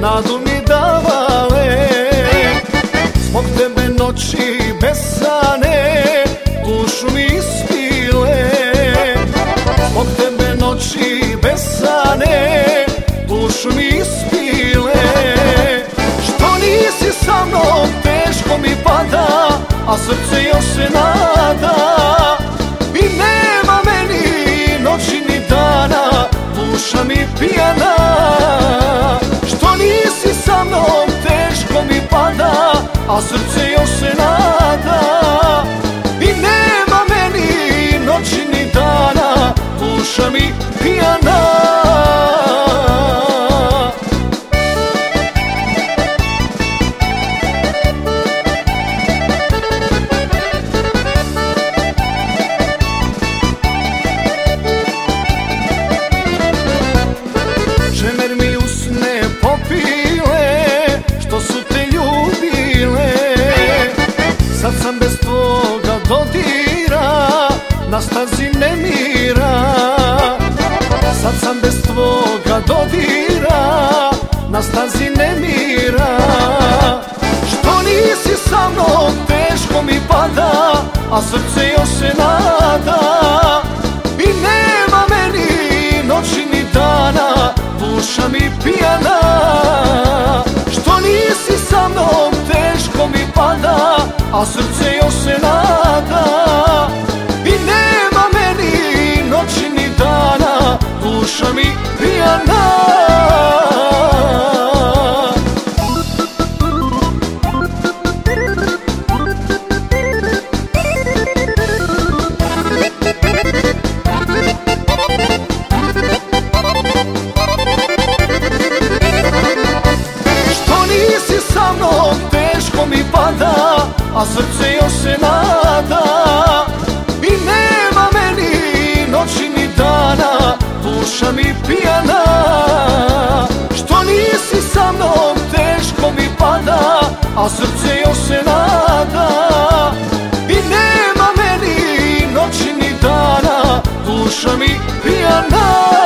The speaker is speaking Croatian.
nadu mi davale. Zbog tebe noći besane dušu mi ispile. Zbog tebe noći besane dušu mi ispile. Što nisi sa mnom teško mi pada, a srce još se nada. I nema meni noći ni dana, duša mi pijana. Što nisi sa mnom teško mi pada, a srce još se nada. I nema meni noći ni dana, duša mi pijana. Žemer mi usne popile, što su te ljubile. Sad sam bez tvoga dodira, na stazi nemira. Sad sam bez tvoga dodira, na stazi nemira. Što nisi sa mnom teško mi pada, a srce još se nada. I nema meni noći ni dana, duša mi pijana. Što nisi sa mnom teško mi pada, a srce još se nada. I nema meni noći ni dana, duša mi pijana. Sa mnom teško mi pada, a srce još se nada. I nema meni noći ni dana, duša mi pijana. Što nisi sa mnom teško mi pada, a srce još se nada. I nema meni noći ni dana, duša mi pijana.